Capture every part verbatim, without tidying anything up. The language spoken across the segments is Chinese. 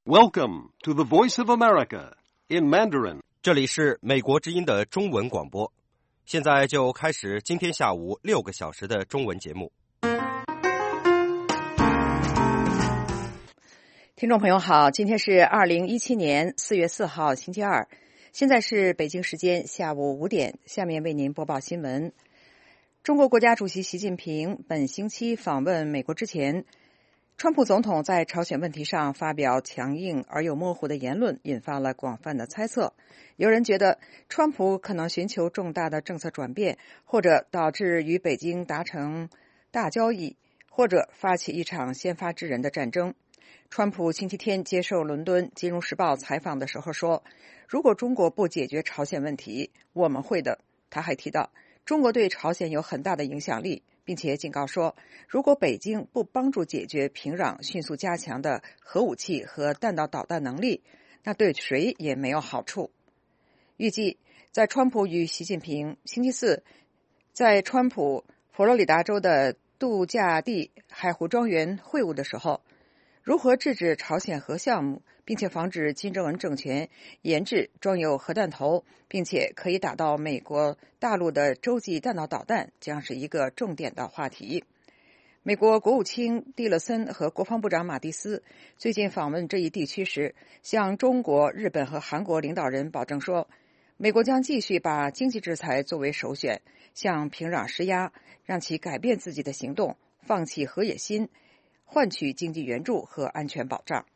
Welcome to the Voice of America in Mandarin. 这里是美国之音的中文广播，现在就开始今天下午六个小时的中文节目。 听众朋友好，今天是二零一七年四月四号星期二，现在是北京时间下午五点，下面为您播报新闻。中国国家主席习近平本星期访问美国之前，川普总统在朝鲜问题上发表强硬而又模糊的言论，引发了广泛的猜测。有人觉得川普可能寻求重大的政策转变，或者导致与北京达成大交易，或者发起一场先发制人的战争。川普星期天接受伦敦金融时报采访的时候说，如果中国不解决朝鲜问题，我们会的。他还提到中国对朝鲜有很大的影响力，并且警告说，如果北京不帮助解决平壤迅速加强的核武器和弹道导弹能力，那对谁也没有好处。预计在川普与习近平星期四在川普佛罗里达州的度假地海湖庄园会晤的时候，如何制止朝鲜核项目，并且防止金正恩政权研制装有核弹头并且可以打到美国大陆的洲际弹道导弹，将是一个重点的话题。美国国务卿蒂勒森和国防部长马蒂斯最近访问这一地区时，向中国、日本和韩国领导人保证说，美国将继续把经济制裁作为首选，向平壤施压，让其改变自己的行动，放弃核野心，换取经济援助和安全保障。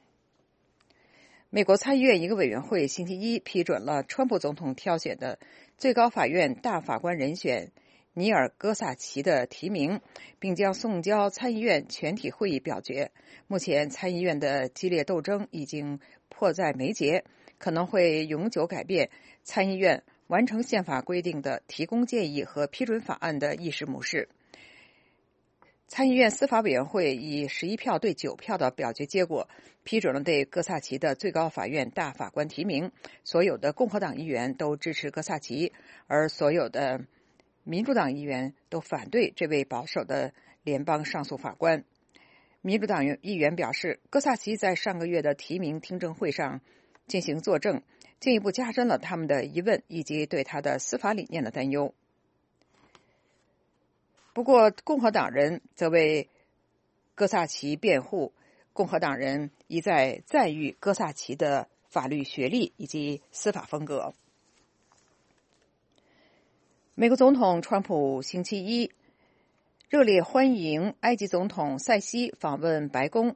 美国参议院一个委员会星期一批准了川普总统挑选的最高法院大法官人选尼尔·戈萨奇的提名，并将送交参议院全体会议表决。目前参议院的激烈斗争已经迫在眉睫，可能会永久改变参议院完成宪法规定的提供建议和批准法案的议事模式。参议院司法委员会以十一票对九票的表决结果，批准了对戈萨奇的最高法院大法官提名。所有的共和党议员都支持戈萨奇，而所有的民主党议员都反对这位保守的联邦上诉法官。民主党议员表示，戈萨奇在上个月的提名听证会上进行作证，进一步加深了他们的疑问以及对他的司法理念的担忧。不过共和党人则为戈萨奇辩护，共和党人一再赞誉戈萨奇的法律学历以及司法风格。美国总统川普星期一热烈欢迎埃及总统塞西访问白宫，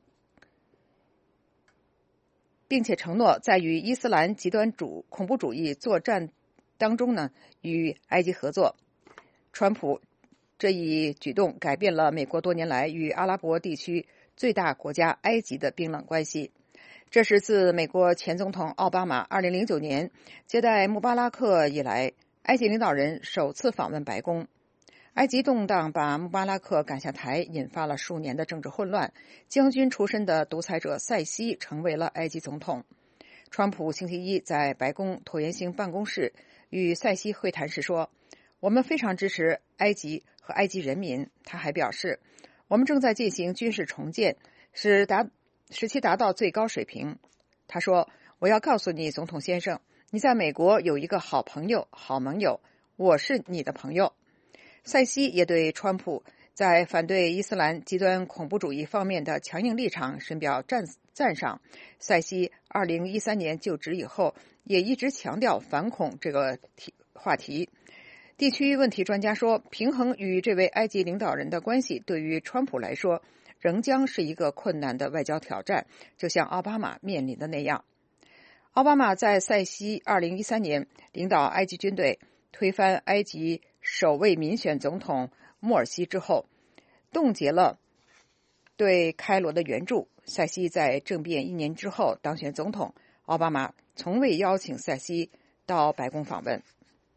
并且承诺在与伊斯兰极端主恐怖主义作战当中呢与埃及合作。川普这一举动改变了美国多年来与阿拉伯地区最大国家埃及的冰冷关系。这是自美国前总统奥巴马二零零九年接待穆巴拉克以来，埃及领导人首次访问白宫。埃及动荡把穆巴拉克赶下台，引发了数年的政治混乱。将军出身的独裁者塞西成为了埃及总统。川普星期一在白宫椭圆形办公室与塞西会谈时说，我们非常支持埃及和埃及人民。他还表示，我们正在进行军事重建，使达使其达到最高水平。他说，我要告诉你，总统先生，你在美国有一个好朋友、好盟友，我是你的朋友。塞西也对川普在反对伊斯兰极端恐怖主义方面的强硬立场深表赞赞赏。塞西二零一三年就职以后，也一直强调反恐这个题话题。地区问题专家说，平衡与这位埃及领导人的关系对于川普来说仍将是一个困难的外交挑战，就像奥巴马面临的那样。奥巴马在塞西二零一三年领导埃及军队推翻埃及首位民选总统穆尔西之后，冻结了对开罗的援助。塞西在政变一年之后当选总统，奥巴马从未邀请塞西到白宫访问。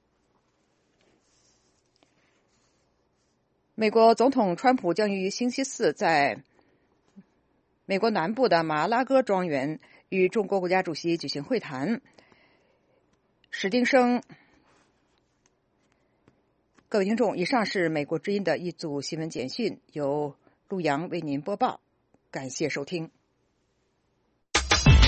美国总统川普将于星期四在美国南部的马拉戈庄园与中国国家主席举行会谈。史丁生，各位听众，以上是美国之音的一组新闻简讯，由陆洋为您播报，感谢收听。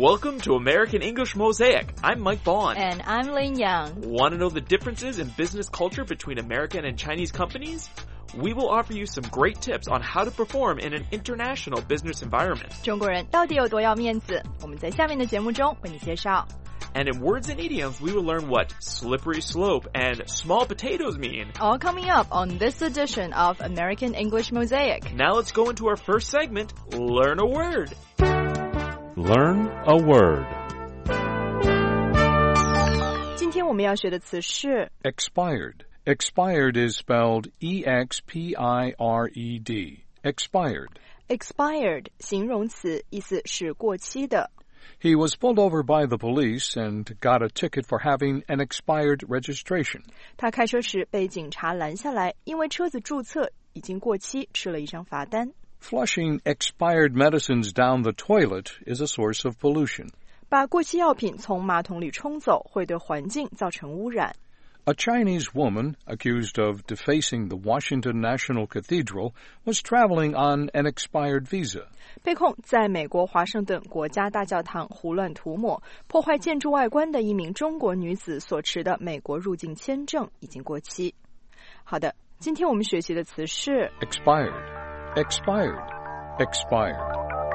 Welcome to American English Mosaic. I'm Mike Vaughn. And I'm Lin Yang. Want to know the differences in business culture between American and Chinese companies? We will offer you some great tips on how to perform in an international business environment. 中国人到底有多要面子？我们在下面的节目中为你介绍。 And in words and idioms, we will learn what slippery slope and small potatoes mean. All coming up on this edition of American English Mosaic. Now let's go into our first segment, Learn a Word. Learn a word. 今天我们要学的词是 Expired. Expired is spelled E X P I R E D. Expired. expired 形容词，意思是过期的。 He was pulled over by the police and got a ticket for having an expired registration. 他开车时被警察拦下来，因为车子注册已经过期，吃了一张罚单。 Flushing expired medicines down the toilet is a source of pollution. 把过期药品从马桶里冲走，会对环境造成污染。 A Chinese woman accused of defacing the Washington National Cathedral was traveling on an expired visa. 被控在美国华盛顿国家大教堂胡乱涂抹、破坏建筑外观的一名中国女子所持的美国入境签证已经过期。好的，今天我们学习的词是 Expired. Expired. Expired.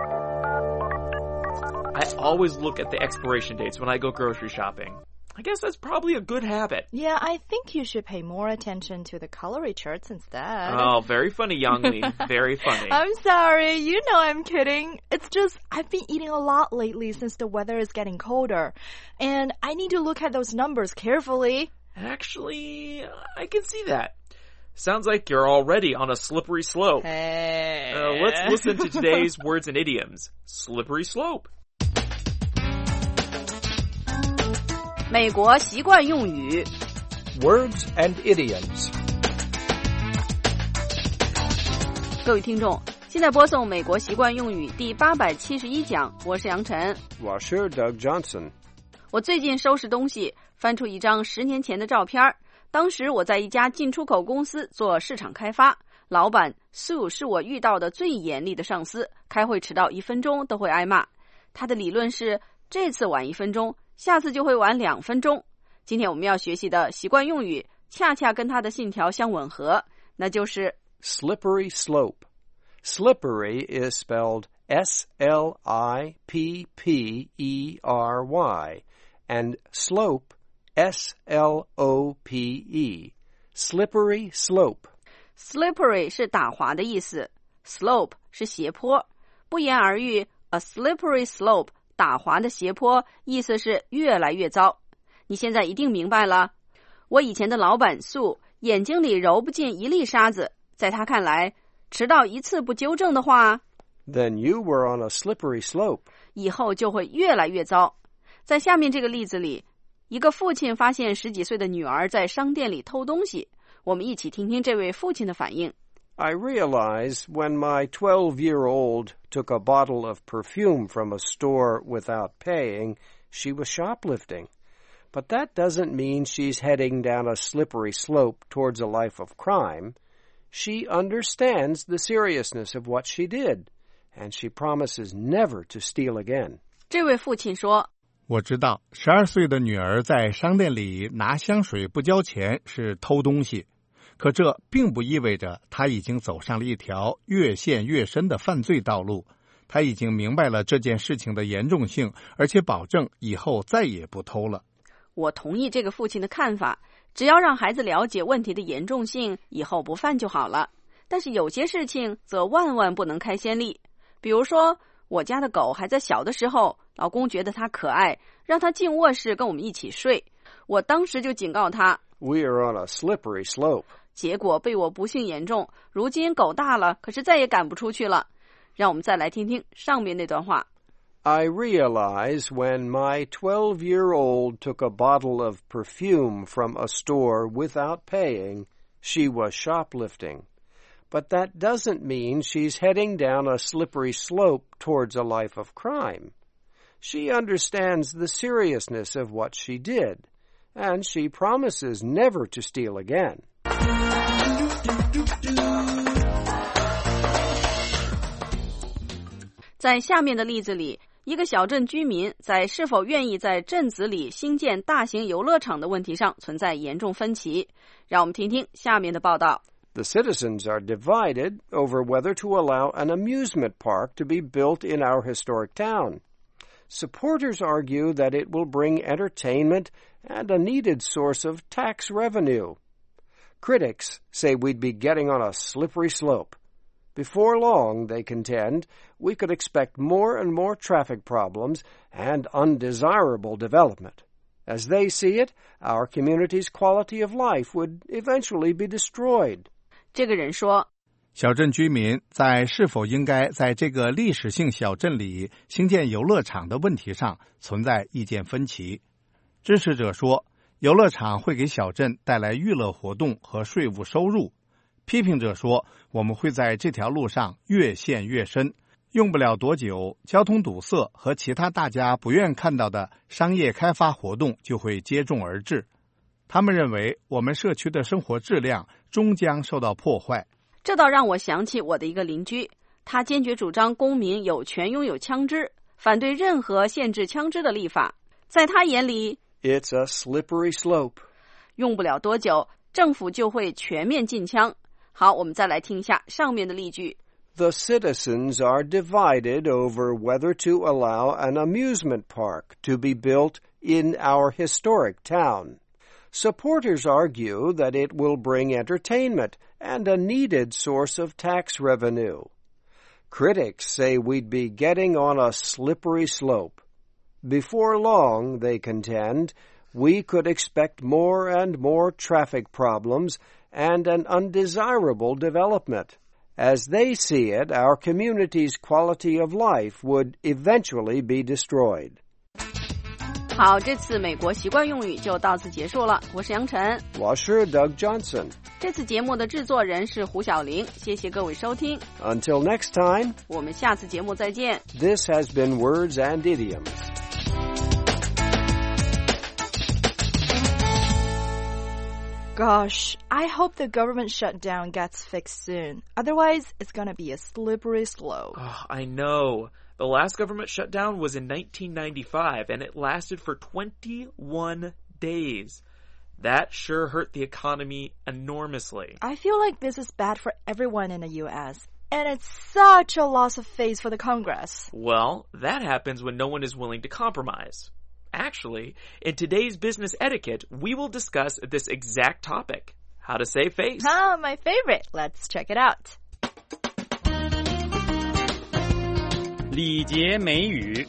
I always look at the expiration dates when I go grocery shopping.I guess that's probably a good habit. Yeah, I think you should pay more attention to the calorie charts instead. Oh, very funny, Yang-Li. Very funny. I'm sorry. You know I'm kidding. It's just I've been eating a lot lately since the weather is getting colder. And I need to look at those numbers carefully. Actually, I can see that. Sounds like you're already on a slippery slope. Hey. Uh, let's listen to today's words and idioms. Slippery slope. 美国习惯用语 Words and idioms. 各位听众，现在播送美国习惯用语第八百七十一讲，我是杨晨。 我是 Doug Johnson。 我最近收拾东西，翻出一张十年前的照片。当时我在一家进出口公司做市场开发，老板 Sue 是我遇到的最严厉的上司，开会迟到一分钟都会挨骂。他的理论是，这次晚一分钟，下次就会晚两分钟。今天我们要学习的习惯用语恰恰跟他的信条相吻合，那就是 slippery slope. Slippery is spelled S L I P P E R Y and slope S L O P E. Slippery slope. Slippery 是打滑的意思， slope 是斜坡。不言而喻 a slippery slope打滑的斜坡意思是越来越糟。你现在一定明白了。我以前的老板素眼睛里揉不进一粒沙子，在他看来，迟到一次不纠正的话 Then you were on a slippery slope. 以后就会越来越糟。在下面这个例子里，一个父亲发现十几岁的女儿在商店里偷东西，我们一起听听这位父亲的反应。 I realized when my twelve-year-old took a bottle of perfume from a store without paying, she was shoplifting. But that doesn't mean she's heading down a slippery slope towards a life of crime. She understands the seriousness of what she did, and she promises never to steal again. 这位父亲说， 我知道十二岁的女儿在商店里拿香水不交钱是偷东西。可这并不意味着他已经走上了一条越陷越深的犯罪道路，他已经明白了这件事情的严重性，而且保证以后再也不偷了。 我同意这个父亲的看法，只要让孩子了解问题的严重性，以后不犯就好了。但是有些事情则万万不能开先例，比如说我家的狗还在小的时候，老公觉得它可爱，让它进卧室跟我们一起睡，我当时就警告他 We are on a slippery slope. 结果被我不幸言中，如今狗大了，可是再也赶不出去了。让我们再来听听上面那段话。 I realized when my twelve-year-old took a bottle of perfume from a store without paying, she was shoplifting. But that doesn't mean she's heading down a slippery slope towards a life of crime. She understands the seriousness of what she did, and she promises never to steal again. 在下面的例子里， 一个小镇居民在是否愿意在镇子里兴建大型游乐场的问题上存在严重分歧。让我们听听下面的报道。 The citizens are divided over whether to allow an amusement park to be built in our historic town. Supporters argue that it will bring entertainment and a needed source of tax revenue. Critics say we'd be getting on a slippery slope. Before long, they contend, we could expect more and more traffic problems and undesirable development. As they see it, our community's quality of life would eventually be destroyed. 这个人说， 小镇居民在是否应该在这个历史性小镇里兴建游乐场的问题上存在意见分歧。支持者说，游乐场会给小镇带来娱乐活动和税务收入。批评者说，我们会在这条路上越陷越深，用不了多久，交通堵塞和其他大家不愿看到的商业开发活动就会接踵而至。他们认为我们社区的生活质量终将受到破坏。 这倒让我想起我的一个邻居，他坚决主张公民有权拥有枪支，反对任何限制枪支的立法。在他眼里 It's a slippery slope. 用不了多久，政府就会全面禁枪。好，我们再来听一下上面的例句。 The citizens are divided over whether to allow an amusement park to be built in our historic town. Supporters argue that it will bring entertainment and a needed source of tax revenue. Critics say we'd be getting on a slippery slope. Before long, they contend, we could expect more and more traffic problems and an undesirable development. As they see it, our community's quality of life would eventually be destroyed. 好，这次美国习惯用语就到此结束了。我是杨晨， 我是 Doug Johnson。 这次节目的制作人是胡小玲，谢谢各位收听。 Until next time, 我们下次节目再见。 This has been Words and Idioms. Gosh, I hope the government shutdown gets fixed soon. Otherwise, it's gonna be a slippery slope. Oh, I know. The last government shutdown was in nineteen ninety-five, and it lasted for twenty-one days. That sure hurt the economy enormously. I feel like this is bad for everyone in the U S, and it's such a loss of face for the Congress. Well, that happens when no one is willing to compromise. Actually, in today's business etiquette, we will discuss this exact topic, how to save face. Ah, my favorite. Let's check it out. 礼节美语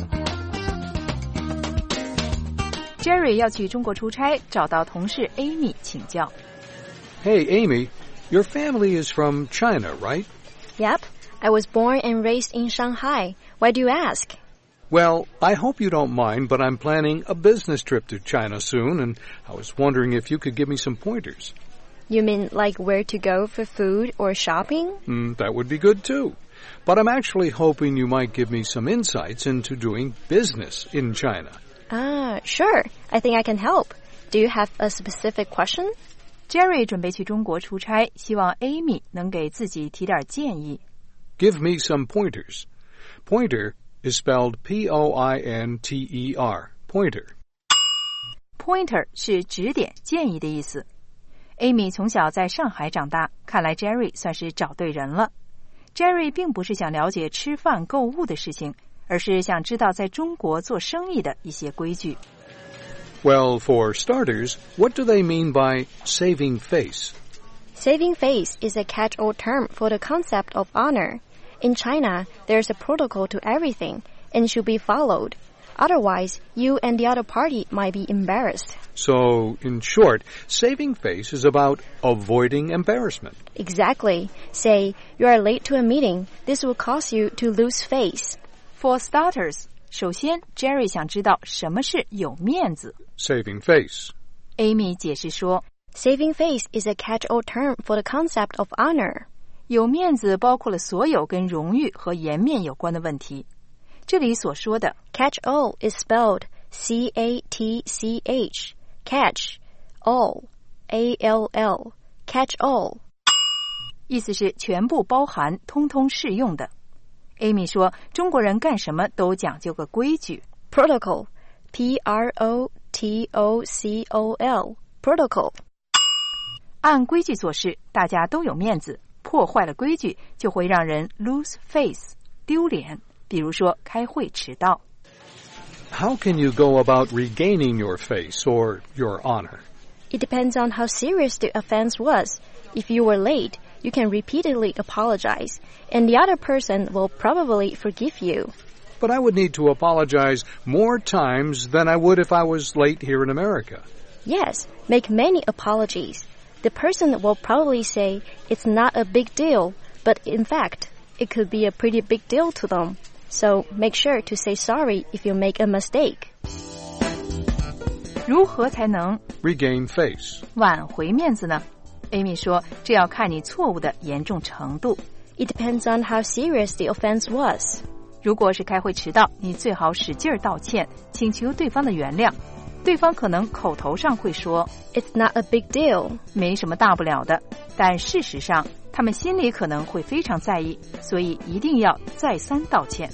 Jerry 要去中国出差，找到同事 Amy 请教。 Hey, Amy, your family is from China, right? Yep. I was born and raised in Shanghai. Why do you ask? Well, I hope you don't mind, but I'm planning a business trip to China soon, and I was wondering if you could give me some pointers. You mean like where to go for food or shopping? Mm, that would be good too. But I'm actually hoping you might give me some insights into doing business in China. Ah, sure. I think I can help. Do you have a specific question? Jerry 准备去中国出差，希望 Amy 能给自己提点建议。 Give me some pointers. Pointer is spelled P O I N T E R. Pointer. Pointer 是指点、建议的意思。Amy 从小在上海长大，看来 Jerry 算是找对人了。Jerry 并不是想了解吃饭购物的事情，而是想知道在中国做生意的一些规矩。 Well, for starters, what do they mean by saving face? Saving face is a catch-all term for the concept of honor. In China, there's a protocol to everything and should be followed. Otherwise, you and the other party might be embarrassed. So, in short, saving face is about avoiding embarrassment. Exactly. Say, you are late to a meeting. This will cause you to lose face. For starters, 首先 Jerry 想知道什么是有面子。 Saving face. Amy 解释说 Saving face is a catch-all term for the concept of honor. 有面子包括了所有跟荣誉和颜面有关的问题。这里所说的 catch-all is spelled C A T C H. Catch, all, A L L. Catch-all. 意思是全部包含，通通适用的。 Amy 说，中国人干什么都讲究个规矩。 Protocol, P R O T O C O L, protocol. 按规矩做事，大家都有面子。破坏了规矩，就会让人 lose face, 丢脸。比如说，开会迟到。 How can you go about regaining your face or your honor? It depends on how serious the offense was. If you were late, you can repeatedly apologize, and the other person will probably forgive you. But I would need to apologize more times than I would if I was late here in America. Yes, make many apologies. The person will probably say it's not a big deal, but in fact, it could be a pretty big deal to them. So make sure to say sorry if you make a mistake. 如何才能 regain face? 挽回面子呢？ Amy 说，这要看你错误的严重程度。 It depends on how serious the offense was. 如果是开会迟到，你最好使劲道歉，请求对方的原谅。对方可能口头上会说 It's not a big deal. 没什么大不了的，但事实上他们心里可能会非常在意，所以一定要再三道歉。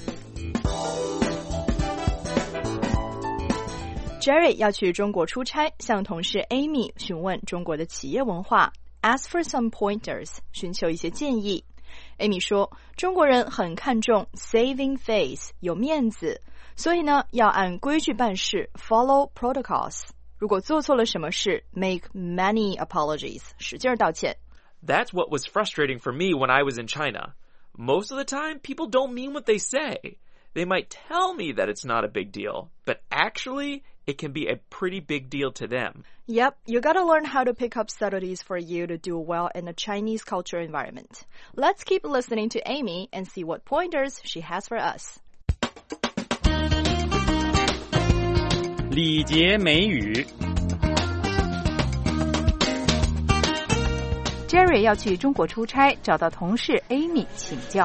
Jerry 要去中国出差，向同事 Amy 询问中国的企业文化 ，ask for some pointers， 寻求一些建议。Amy 说，中国人很看重 saving face， 有面子，所以呢，要按规矩办事 ，follow protocols。如果做错了什么事 ，make many apologies， 使劲道歉。 That's what was frustrating for me when I was in China. Most of the time, people don't mean what they say. They might tell me that it's not a big deal, but actually, it can be a pretty big deal to them. Yep, you gotta learn how to pick up subtleties for you to do well in a Chinese culture environment. Let's keep listening to Amy and see what pointers she has for us. 礼节美语 Jerry 要去中国出差，找到同事 Amy 请教。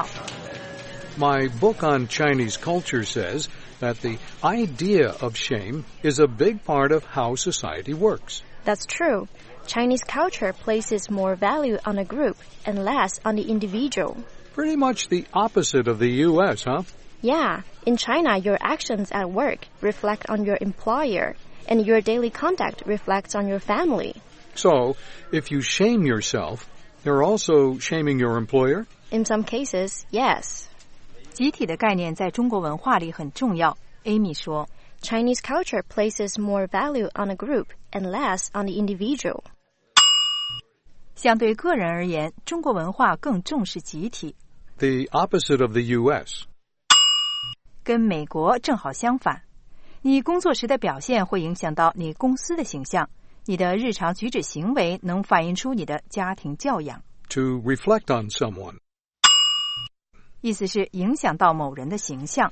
My book on Chinese culture says that the idea of shame is a big part of how society works. That's true. Chinese culture places more value on a group and less on the individual. Pretty much the opposite of the U S, huh? Yeah. In China, your actions at work reflect on your employer, and your daily conduct reflects on your family. So, if you shame yourself, you're also shaming your employer? In some cases, yes. 集体的概念在中国文化里很重要 Amy 说 Chinese culture places more value on a group and less on the individual. 相对个人而言，中国文化更重视集体。 The opposite of the U S. 跟美国正好相反。你工作时的表现会影响到你公司的形象，你的日常举止行为能反映出你的家庭教养。 To reflect on someone. 意思是影响到某人的形象。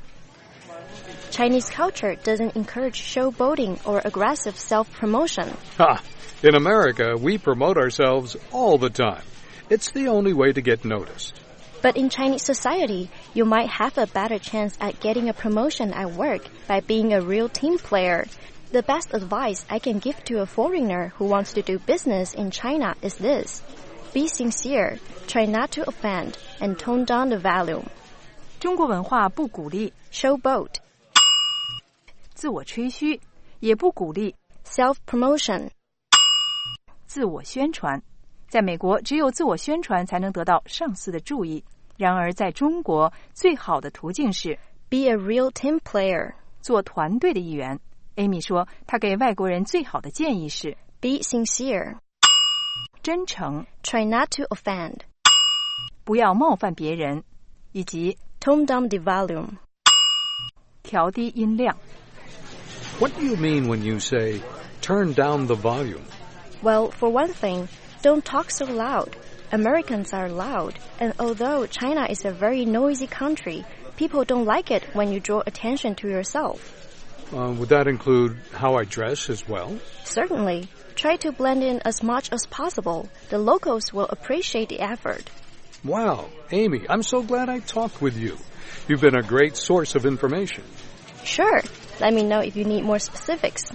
Chinese culture doesn't encourage showboating or aggressive self-promotion. Ha! In America, we promote ourselves all the time. It's the only way to get noticed. But in Chinese society, you might have a better chance at getting a promotion at work by being a real team player. The best advice I can give to a foreigner who wants to do business in China is this. Be sincere, try not to offend, and tone down the volume. 中国文化不鼓励 showboat, 自我吹嘘，也不鼓励 self-promotion, 自我宣传。在美国，只有自我宣传才能得到上司的注意。然而，在中国，最好的途径是 be a real team player, 做团队的一员。Amy 说，她给外国人最好的建议是 be sincere, 真诚 try not to offend, 不要冒犯别人，以及 tone down the volume, 调低音量。 What do you mean when you say, turn down the volume? Well, for one thing, don't talk so loud. Americans are loud, and although China is a very noisy country, people don't like it when you draw attention to yourself. Uh, would that include how I dress as well? Certainly. Try to blend in as much as possible. The locals will appreciate the effort. Wow, Amy, I'm so glad I talked with you. You've been a great source of information. Sure. Let me know if you need more specifics.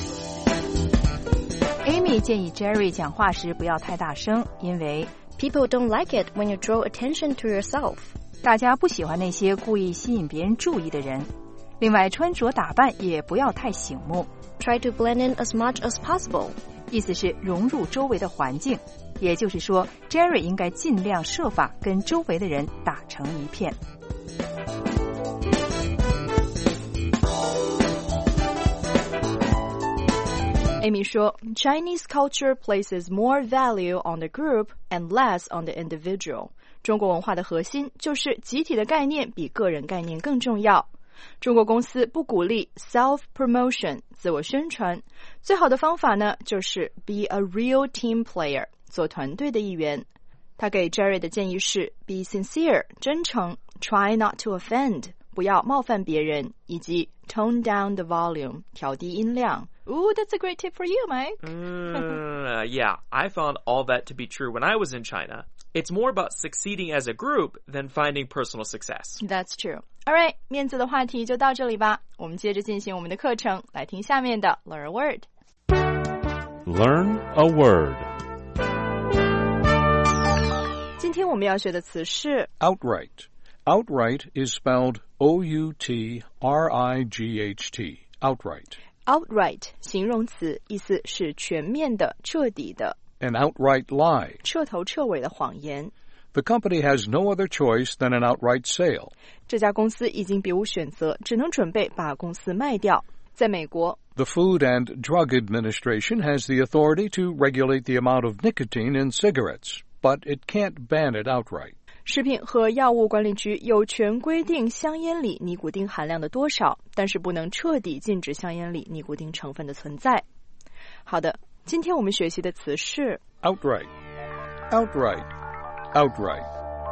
Amy 建议 Jerry 讲话时不要太大声，因为 people don't like it when you draw attention to yourself. 大家不喜欢那些故意吸引别人注意的人。另外，穿着打扮也不要太醒目。 Try to blend in as much as possible. 意思是融入周围的环境，也就是说 Jerry 应该尽量设法跟周围的人打成一片。 Amy 说 Chinese culture places more value on the group and less on the individual. 中国文化的核心就是集体的概念比个人概念更重要。中国公司不鼓励 self-promotion 自我宣传，最好的方法呢就是 be a real team player 做团队的一员。他给 Jerry 的建议是 be sincere 真诚 try not to offend 不要冒犯别人，以及 tone down the volume 调低音量。Ooh, that's a great tip for you, Mike. uh, yeah, I found all that to be true when I was in China. It's more about succeeding as a group than finding personal success. That's true. All right, 面子的话题就到这里吧。我们接着进行我们的课程，来听下面的 Learn a Word. Learn a word. 今天我们要学的词是 Outright. Outright is spelled O U T R I G H T. Outright. Outright 形容词，意思是全面的、彻底的。 An outright lie. 彻头彻尾的谎言。 The company has no other choice than an outright sale. 这家公司已经别无选择，只能准备把公司卖掉。在美国 The Food and Drug Administration has the authority to regulate the amount of nicotine in cigarettes, but it can't ban it outright. 食品和药物管理局有权规定香烟里尼古丁含量的多少，但是不能彻底禁止香烟里尼古丁成分的存在。好的，今天我们学习的词是 Outright. Outright. Outright.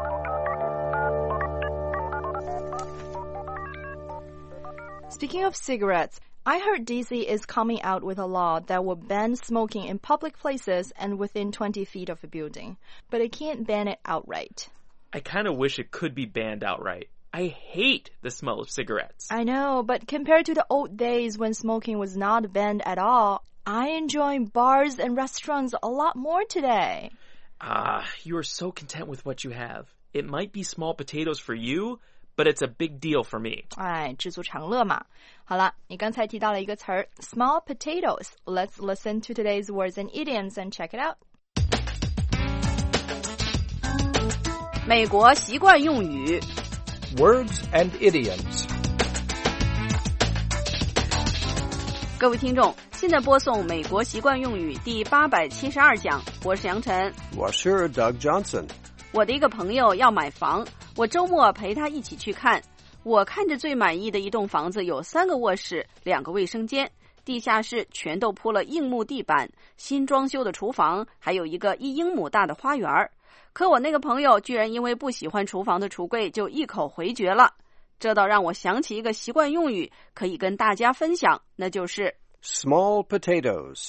Speaking of cigarettes, I heard D C is coming out with a law that will ban smoking in public places and within twenty feet of a building, but it can't ban it outright. I kind of wish it could be banned outright. I hate the smell of cigarettes. I know, but compared to the old days when smoking was not banned at all, I enjoy bars and restaurants a lot more today. Ah, you are so content with what you have. It might be small potatoes for you, but it's a big deal for me. 哎，知足常乐嘛。好了，你刚才提到了一个词儿 small potatoes. Let's listen to today's words and idioms and check it out. 美国习惯用语 Words and idioms. 各位听众，现在播送美国习惯用语第八百七十二讲，我是杨晨， 我是 Doug Johnson。 我的一个朋友要买房，我周末陪他一起去看。我看着最满意的一栋房子有三个卧室，两个卫生间，地下室全都铺了硬木地板，新装修的厨房，还有一个一英亩大的花园。可我那个朋友居然因为不喜欢厨房的橱柜就一口回绝了，这倒让我想起一个习惯用语，可以跟大家分享，那就是 small potatoes.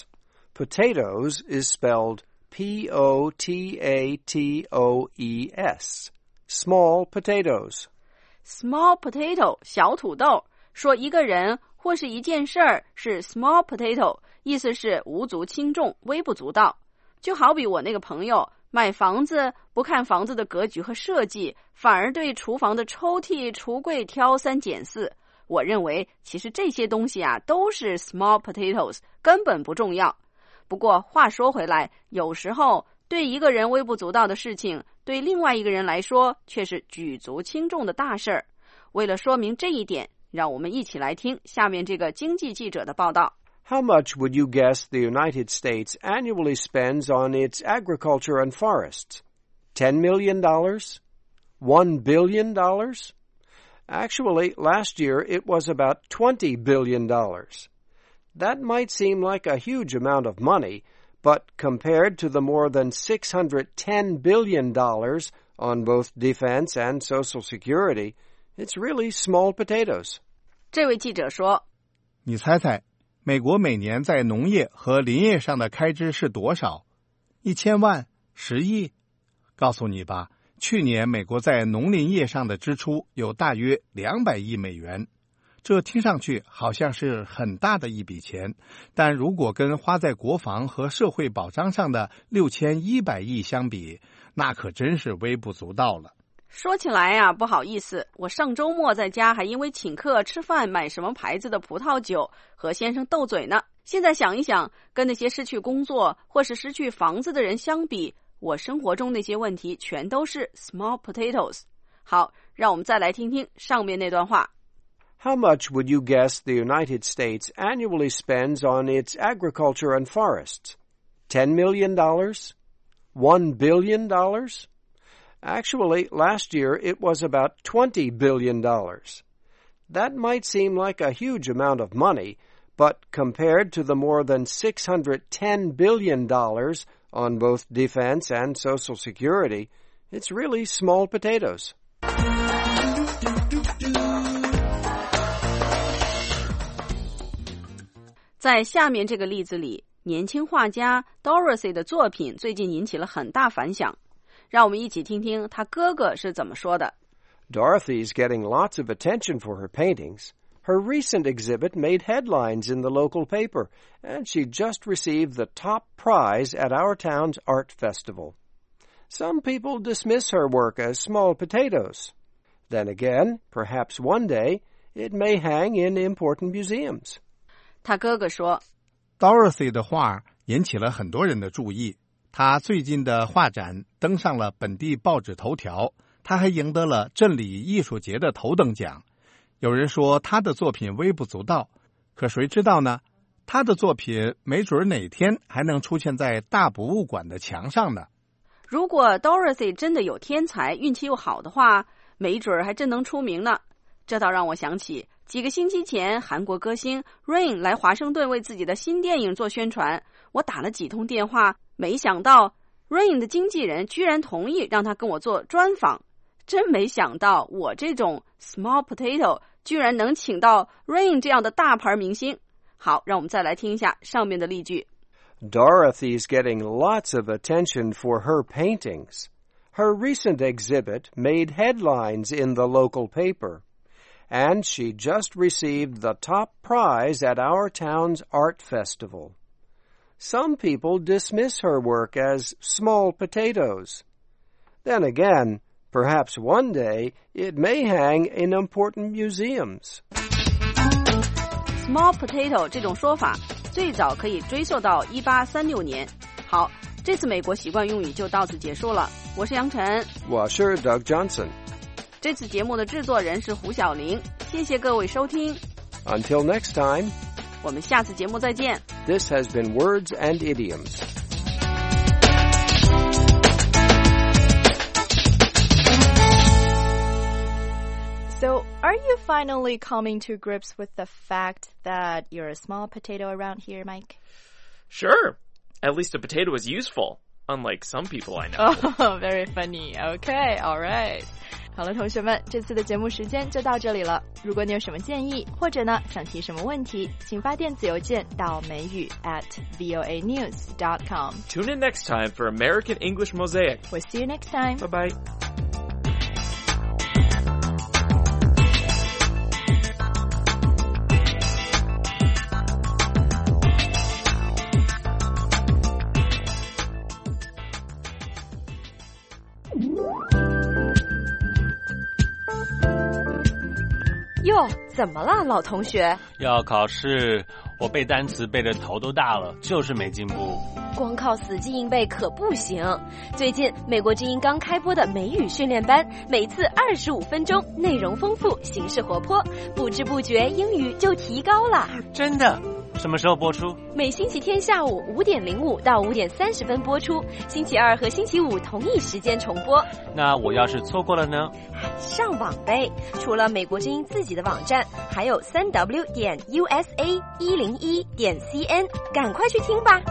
Potatoes is spelled P O T A T O E S. Small potatoes. Small potato 小土豆，说一个人或是一件事儿是 small potato， 意思是无足轻重，微不足道。就好比我那个朋友买房子不看房子的格局和设计，反而对厨房的抽屉、橱柜挑三拣四。我认为其实这些东西啊都是 small potatoes， 根本不重要。不过话说回来，有时候对一个人微不足道的事情，对另外一个人来说却是举足轻重的大事儿。为了说明这一点，让我们一起来听下面这个经济记者的报道。 How much would you guess the United States annually spends on its agriculture and forests? Ten million dollars? One billion dollars? Actually, last year it was about twenty billion dollars. That might seem like a huge amount of money, but compared to the more than six hundred ten billion dollars on both defense and Social Security, it's really small potatoes. 这位记者说， 你猜猜美国每年在农业和林业上的开支是多少？一千万？十亿？告诉你吧，去年美国在农林业上的支出有大约两百亿美元。这听上去好像是很大的一笔钱，但如果跟花在国防和社会保障上的六千一百亿相比，那可真是微不足道了。 说起来呀，不好意思，我上周末在家还因为请客吃饭买什么牌子的葡萄酒和先生斗嘴呢。现在想一想，跟那些失去工作或是失去房子的人相比，我生活中那些问题全都是 small potatoes。好，让我们再来听听上面那段话。 How much would you guess the United States annually spends on its agriculture and forests? Ten million dollars? One billion dollars? Actually, last year it was about twenty billion dollars. That might seem like a huge amount of money, but compared to the more than six hundred ten billion dollars on both defense and Social Security, it's really small potatoes. 在下面这个例子里，年轻画家 Dorothy 的作品最近引起了很大反响。让我们一起听听他哥哥是怎么说的。 Dorothy's getting lots of attention for her paintings. Her recent exhibit made headlines in the local paper, and she just received the top prize at our town's art festival. Some people dismiss her work as small potatoes. Then again, perhaps one day, it may hang in important museums. 他哥哥说 Dorothy 的画引起了很多人的注意，她最近的画展登上了本地报纸头条，她还赢得了镇里艺术节的头等奖。有人说她的作品微不足道，可谁知道呢？她的作品没准哪天还能出现在大博物馆的墙上呢。 如果 Dorothy 真的有天才，运气又好的话，没准还真能出名呢。这倒让我想起几个星期前韩国歌星 Rain 来华盛顿为自己的新电影做宣传，我打了几通电话，没想到 Rain 的经纪人居然同意让他跟我做专访。真没想到我这种 small potato 居然能请到 Rain 这样的大牌明星。好，让我们再来听一下上面的例句。 Dorothy's getting lots of attention for her paintings. Her recent exhibit made headlines in the local paper.And she just received the top prize at our town's art festival. Some people dismiss her work as small potatoes. Then again, perhaps one day it may hang in important museums. Small potato 这种说法最早可以追溯到一八三六年。好，这次美国习惯用语就到此结束了。我是杨晨， 我是 Doug Johnson。 这次节目的制作人是胡小玲，谢谢各位收听。 Until next time, 我们下次节目再见。 This has been Words and Idioms. So, are you finally coming to grips with the fact that you're a small potato around here, Mike? Sure. At least a potato is useful, unlike some people I know. Oh, very funny. Okay, all right. 好了，同学们，这次的节目时间就到这里了。如果你有什么建议，或者呢想提什么问题，请发电子邮件到美语 at voa news dot com. Tune in next time for American English Mosaic. We'll see you next time. Bye-bye. Thank 哟，怎么了，老同学？ 要考试，我背单词背得头都大了，就是没进步。 光靠死记硬背可不行。最近美国之音刚开播的美语训练班，每次二十五分钟，内容丰富，形式活泼，不知不觉英语就提高了。 真的？什么时候播出？ 每星期天下午五点零五到五点三十分播出，星期二和星期五同一时间重播。 那我要是错过了呢？ 上网呗！除了美国之音自己的网站，还有三 w 点 u s a 一零一点 c n， 赶快去听吧。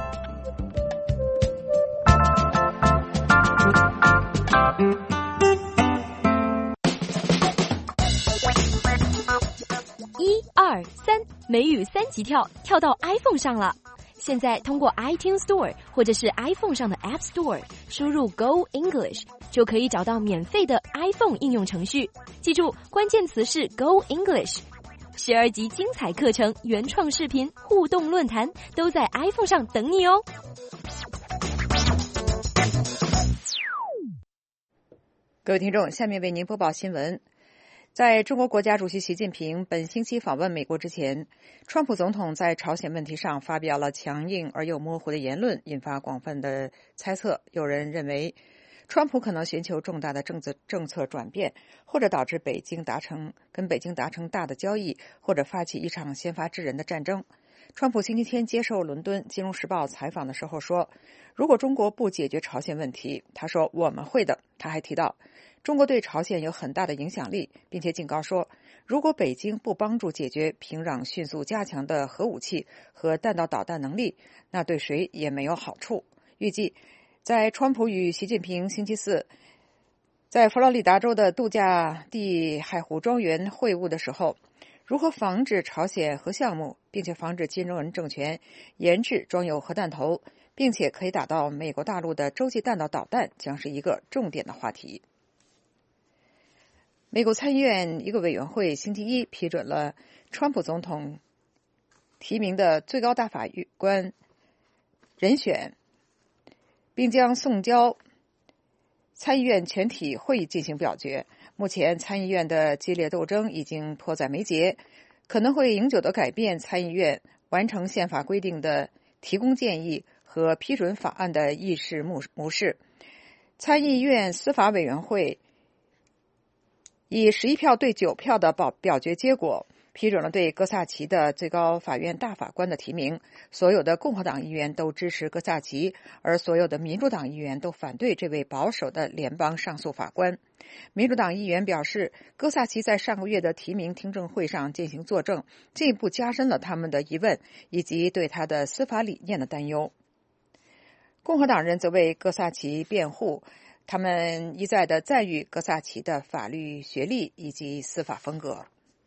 一二三，美语三级跳，跳到 iPhone 上了。现在通过 iTunes Store 或者是 iPhone 上的 App Store 输入 Go English 就可以找到免费的 iPhone 应用程序。记住，关键词是 Go English。十二集精彩课程、原创视频、互动论坛都在 iPhone 上等你哦。 各位听众，下面为您播报新闻。在中国国家主席习近平本星期访问美国之前，川普总统在朝鲜问题上发表了强硬而又模糊的言论，引发广泛的猜测。有人认为，川普可能寻求重大的政策政策转变，或者导致北京达成跟北京达成大的交易，或者发起一场先发制人的战争。川普星期天接受伦敦《金融时报》采访的时候说，如果中国不解决朝鲜问题，他说我们会的。他还提到，中国对朝鲜有很大的影响力，并且警告说，如果北京不帮助解决平壤迅速加强的核武器和弹道导弹能力，那对谁也没有好处。预计在川普与习近平星期四在佛罗里达州的度假地海湖庄园会晤的时候，如何防止朝鲜核项目，并且防止金正恩政权研制装有核弹头并且可以打到美国大陆的洲际弹道导弹，将是一个重点的话题。美国参议院一个委员会星期一批准了川普总统提名的最高大法官人选，并将送交参议院全体会议进行表决。目前参议院的激烈斗争已经迫在眉睫，可能会永久地改变参议院完成宪法规定的提供建议和批准法案的议事模式。参议院司法委员会以十一票对九票的表决结果批准了对戈萨奇的最高法院大法官的提名。所有的共和党议员都支持戈萨奇，而所有的民主党议员都反对这位保守的联邦上诉法官。民主党议员表示，戈萨奇在上个月的提名听证会上进行作证，进一步加深了他们的疑问以及对他的司法理念的担忧。共和党人则为戈萨奇辩护，他们一再的赞誉戈萨奇的法律学历以及司法风格。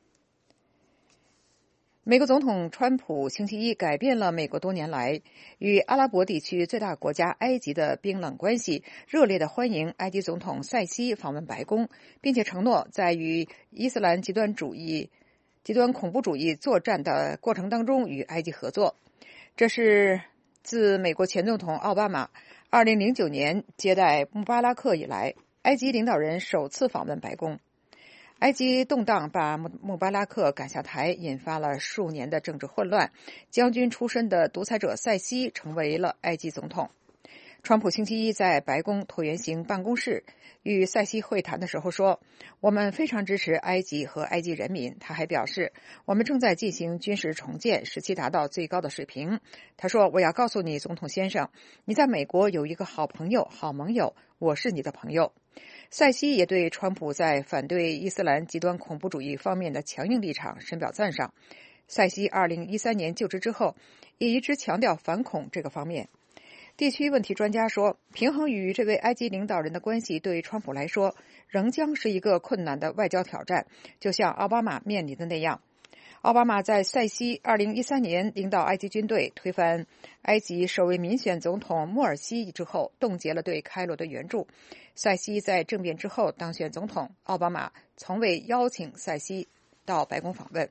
美国总统川普星期一改变了美国多年来与阿拉伯地区最大国家埃及的冰冷关系，热烈的欢迎埃及总统塞西访问白宫，并且承诺在与伊斯兰极端主义、极端恐怖主义作战的过程当中与埃及合作。这是自美国前总统奥巴马二零零九年接待穆巴拉克以来，埃及领导人首次访问白宫。埃及动荡把穆巴拉克赶下台，引发了数年的政治混乱。将军出身的独裁者塞西成为了埃及总统。川普星期一在白宫椭圆形办公室与塞西会谈的时候说，我们非常支持埃及和埃及人民。他还表示，我们正在进行军事重建，使其达到最高的水平。他说，我要告诉你，总统先生，你在美国有一个好朋友、好盟友，我是你的朋友。塞西也对川普在反对伊斯兰极端恐怖主义方面的强硬立场深表赞赏。塞西二零一三年就职之后，也一直强调反恐这个方面。地区问题专家说，平衡与这位埃及领导人的关系对川普来说仍将是一个困难的外交挑战，就像奥巴马面临的那样。奥巴马在塞西二零一三年领导埃及军队推翻埃及首位民选总统穆尔西之后，冻结了对开罗的援助。塞西在政变之后当选总统，奥巴马从未邀请塞西到白宫访问。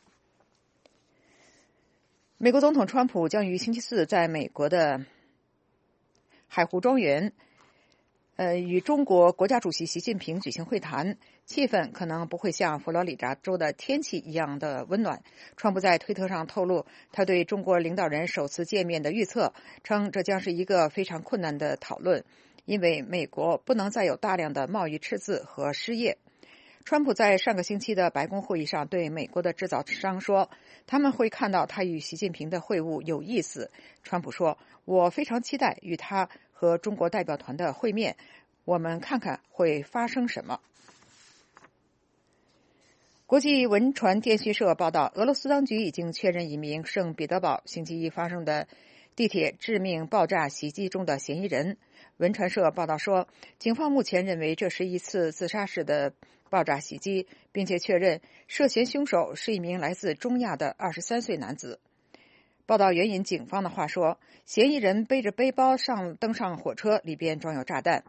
美国总统川普将于星期四在美国的海湖庄园呃，与中国国家主席习近平举行会谈，气氛可能不会像佛罗里达州的天气一样的温暖。川普在推特上透露他对中国领导人首次见面的预测，称这将是一个非常困难的讨论，因为美国不能再有大量的贸易赤字和失业。川普在上个星期的白宫会议上对美国的制造商说，他们会看到他与习近平的会晤有意思。川普说，我非常期待与他和中国代表团的会面，我们看看会发生什么。国际文传电讯社报道，俄罗斯当局已经确认一名圣彼得堡星期一发生的地铁致命爆炸袭击中的嫌疑人。文传社报道说，警方目前认为这是一次自杀式的爆炸袭击，并且确认涉嫌凶手是一名来自中亚的二十三岁男子。报道援引警方的话说，嫌疑人背着背包上登上火车，里边装有炸弹。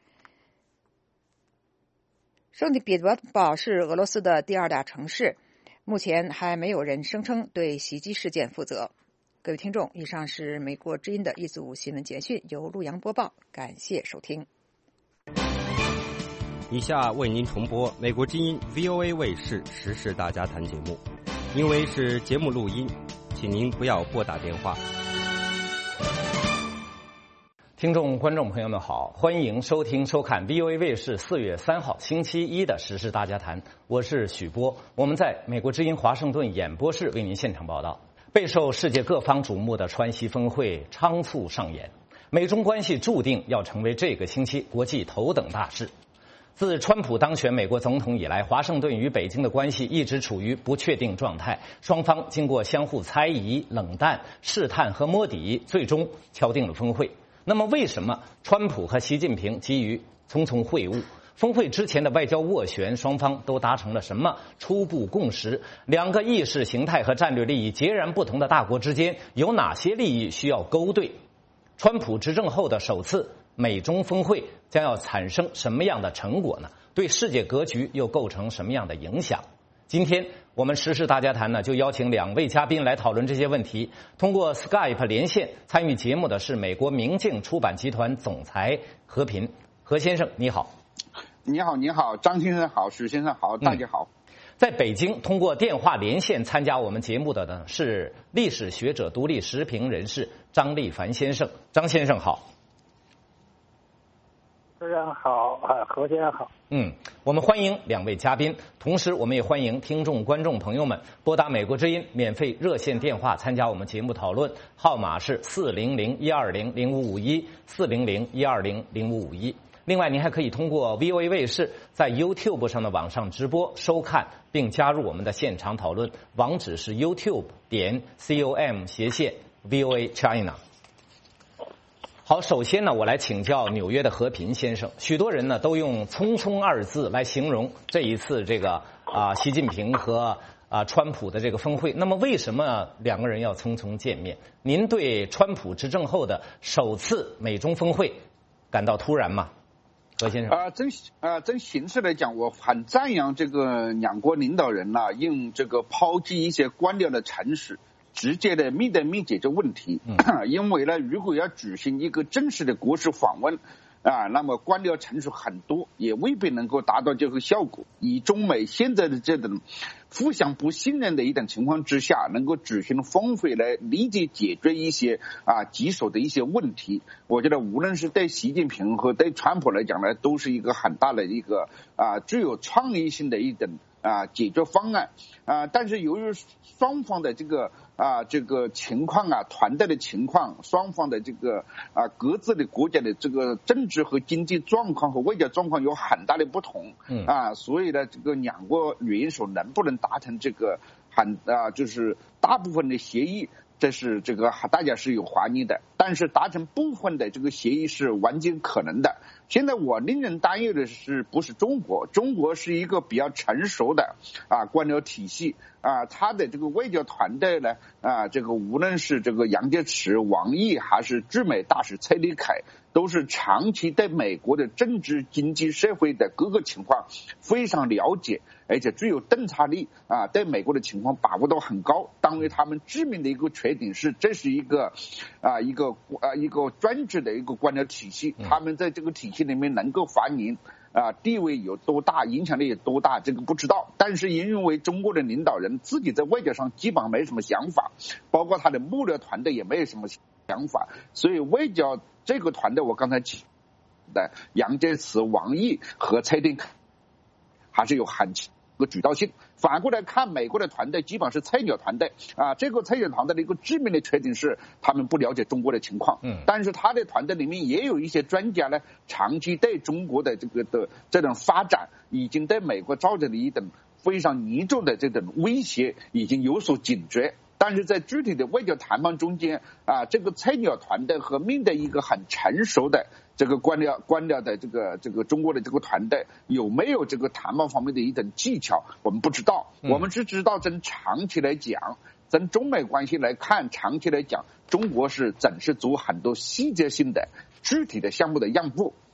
圣彼得堡是俄罗斯的第二大城市，目前还没有人声称对袭击事件负责。各位听众，以上是美国之音的一组新闻简讯，由陆阳播报，感谢收听。 以下为您重播美国之音 V O A 卫视时事大家谈节目，因为是节目录音，请您不要拨打电话。 听众观众朋友们好，欢迎收听收看 V O A 卫视四月三号星期一的时事大家谈，我是许波，我们在美国之音华盛顿演播室为您现场报道。备受世界各方瞩目的川西峰会仓促上演，美中关系注定要成为这个星期国际头等大事。自川普当选美国总统以来，华盛顿与北京的关系一直处于不确定状态，双方经过相互猜疑、冷淡、试探和摸底，最终敲定了峰会。那么为什么川普和习近平急于匆匆会晤？峰会之前的外交斡旋，双方都达成了什么初步共识？两个意识形态和战略利益截然不同的大国之间有哪些利益需要勾兑？川普执政后的首次美中峰会将要产生什么样的成果呢？对世界格局又构成什么样的影响？今天我们时事大家谈呢，就邀请两位嘉宾来讨论这些问题。通过 Skype 连线参与节目的是美国明镜出版集团总裁何平。何先生你好。 你好，你好，张先生好，许先生好，大家好。 嗯、在北京通过电话连线参加我们节目的呢是历史学者、独立时评人士张立凡先生。张先生好。 主持人好，啊，何先生好。 嗯，我们欢迎两位嘉宾，同时我们也欢迎听众、观众朋友们拨打美国之音免费热线电话参加我们节目讨论，号码是四零零一二零零五五一四零零一二零零五五一。另外，您还可以通过 V O A 卫视在 YouTube 上的网上直播收看，并加入我们的现场讨论，网址是 YouTube 点 com 斜线 V O A China。好，首先呢，我来请教纽约的和平先生。许多人呢都用“匆匆”二字来形容这一次这个啊、呃、习近平和啊、呃、川普的这个峰会。那么，为什么两个人要匆匆见面？您对川普执政后的首次美中峰会感到突然吗？何先生啊、呃，真啊、呃，真形式来讲，我很赞扬这个两国领导人呐、啊，用这个抛弃一些官僚的程序，直接的面对面解决问题。嗯、因为呢，如果要举行一个正式的国事访问啊，那么官僚程序很多，也未必能够达到这个效果。以中美现在的这种互相不信任的一种情况之下，能够举行峰会来立即解决一些啊棘手的一些问题，我觉得无论是对习近平和对川普来讲呢，都是一个很大的一个啊具有创意性的一种啊解决方案啊。但是由于双方的这个啊这个情况啊，团队的情况，双方的这个啊各自的国家的这个政治和经济状况和外交状况有很大的不同，嗯啊，所以呢，这个两国元首能不能达成这个很啊就是大部分的协议，这是这个大家是有怀疑的，但是达成部分的这个协议是完全可能的。现在我令人担忧的是，不是中国？中国是一个比较成熟的啊官僚体系啊，他的这个外交团队呢啊，这个无论是这个杨洁篪、王毅，还是驻美大使崔立凯，都是长期对美国的政治、经济、社会的各个情况非常了解，而且具有洞察力啊，对美国的情况把握度很高。当然，他们致命的一个缺点是，这是一个啊一个啊一个专制的一个官僚体系，他们在这个体系里面能够发言啊，地位有多大，影响力有多大，这个不知道。但是因为中国的领导人自己在外交上基本上没什么想法，包括他的幕僚团队也没有什么想法，所以外交这个团队，我刚才提的杨洁篪、王毅和崔立凯还是有很个主导性。反过来看，美国的团队基本上是菜鸟团队啊，这个菜鸟团队的一个致命的缺点是他们不了解中国的情况。嗯，但是他的团队里面也有一些专家呢，长期对中国的这个的这种发展，已经对美国造成了一种非常严重的这种威胁，已经有所警觉。但是在具体的外交谈判中间啊，这个菜鸟团队和面对一个很成熟的这个官僚官僚的这个这个中国的这个团队，有没有这个谈判方面的一种技巧，我们不知道。嗯、我们只知道从长期来讲，从中美关系来看，长期来讲，中国是总是做很多细节性的具体的项目的让步。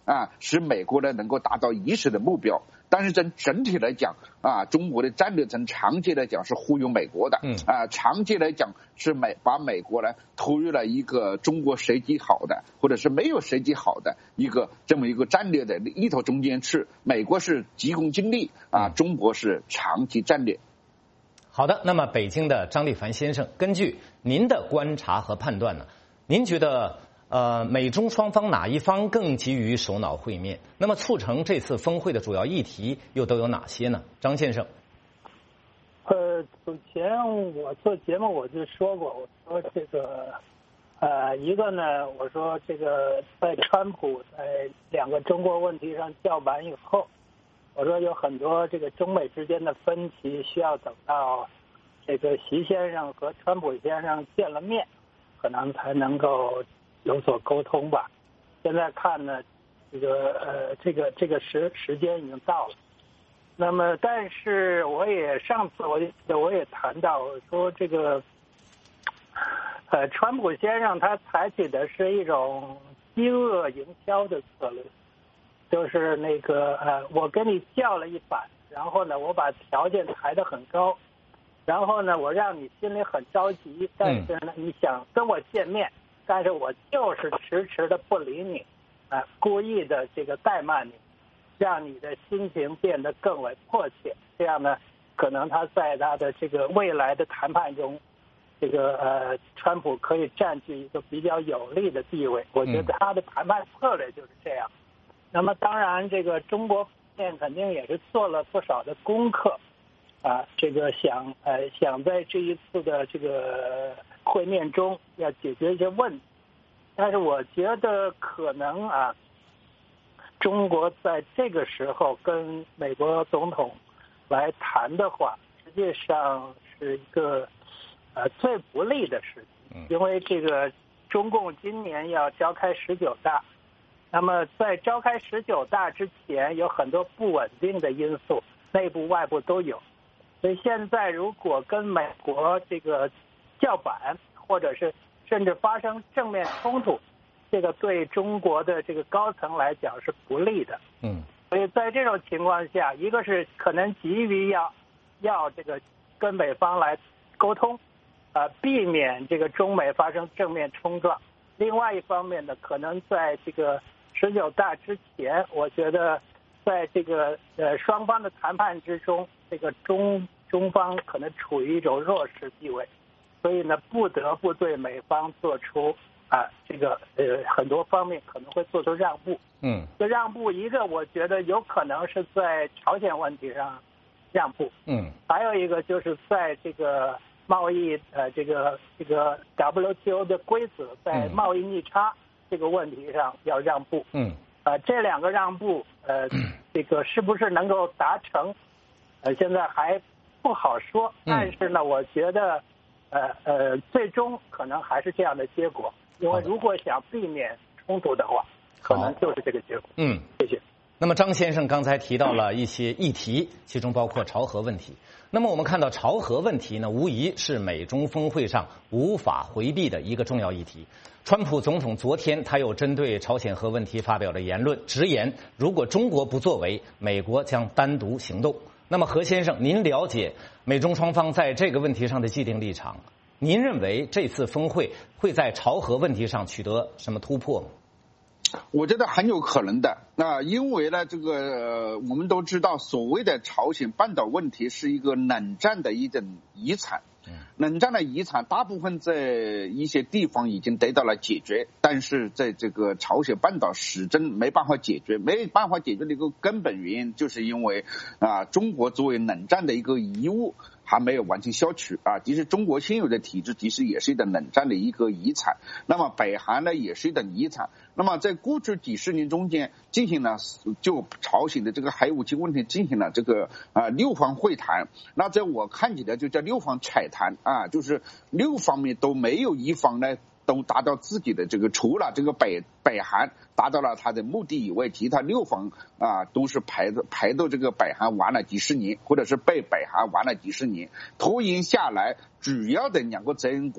啊，使美国呢能够达到一时的目标。但是整整体来讲啊，中国的战略从长期来讲是忽悠美国的，嗯啊，长期来讲是美把美国呢投入了一个中国谁极好的，或者是没有谁极好的一个这么一个战略的一头中间吃。美国是急功近利啊，中国是长期战略。 好的，那么北京的张立凡先生，根据您的观察和判断呢，您觉得？呃，美中双方哪一方更急于首脑会面？那么促成这次峰会的主要议题又都有哪些呢？张先生。 呃，此前我做节目我就说过，我说这个，呃，一个呢，我说这个在川普在两个中国问题上叫板以后，我说有很多这个中美之间的分歧需要等到这个习先生和川普先生见了面，可能才能够有所沟通吧。现在看呢，这个呃，这个这个时时间已经到了。那么，但是我也上次我我也谈到说，这个呃，川普先生他采取的是一种饥饿营销的策略，就是那个呃，我跟你叫了一板，然后呢，我把条件抬得很高，然后呢，我让你心里很着急，但是呢，你想跟我见面。但是我就是迟迟的不理你，啊、呃，故意的这个怠慢你，让你的心情变得更为迫切。这样呢，可能他在他的这个未来的谈判中，这个呃，川普可以占据一个比较有利的地位。我觉得他的谈判策略就是这样。嗯、那么当然，这个中国方面肯定也是做了不少的功课，啊，这个想呃想在这一次的这个会面中要解决一些问题，但是我觉得可能啊，中国在这个时候跟美国总统来谈的话，实际上是一个呃最不利的时机，因为这个中共今年要召开十九大，那么在召开十九大之前有很多不稳定的因素，内部外部都有，所以现在如果跟美国这个叫板，或者是甚至发生正面冲突，这个对中国的这个高层来讲是不利的。嗯，所以在这种情况下，一个是可能急于要要这个跟美方来沟通，啊、呃，避免这个中美发生正面冲撞；另外一方面呢，可能在这个十九大之前，我觉得在这个呃双方的谈判之中，这个中中方可能处于一种弱势地位。所以呢，不得不对美方做出啊，这个呃很多方面可能会做出让步。嗯，这让步一个，我觉得有可能是在朝鲜问题上让步。嗯，还有一个就是在这个贸易呃这个这个 W T O 的规则在贸易逆差这个问题上要让步。嗯，啊、呃、这两个让步呃这个是不是能够达成，呃现在还不好说。但是呢，我觉得。呃呃，最终可能还是这样的结果，因为如果想避免冲突的话，可能就是这个结果。嗯，谢谢。 那么张先生刚才提到了一些议题，其中包括朝核问题。那么我们看到朝核问题呢，无疑是美中峰会上无法回避的一个重要议题。川普总统昨天他又针对朝鲜核问题发表了言论，直言如果中国不作为，美国将单独行动。那么何先生，您了解美中双方在这个问题上的既定立场，您认为这次峰会会在朝核问题上取得什么突破吗？ 我觉得很有可能的。那因为呢，这个、呃、我们都知道，所谓的朝鲜半岛问题是一个冷战的一种遗产。冷战的遗产大部分在一些地方已经得到了解决，但是在这个朝鲜半岛始终没办法解决。没办法解决的一个根本原因，就是因为啊，中国作为冷战的一个遗物还没有完全消除啊。其实中国现有的体制其实也是一种冷战的一个遗产。那么北韩呢，也是一种遗产。那么在过去几十年中间进行了就朝鲜的这个核武器问题进行了这个啊六方会谈。那在我看起来就叫六方彩谈啊，就是六方面都没有一方呢都达到自己的这个，除了这个北北韩达到了他的目的以外，其他六方啊都是排的排到这个北韩玩了几十年，或者是被北韩玩了几十年，拖延下来主要的两个责任国。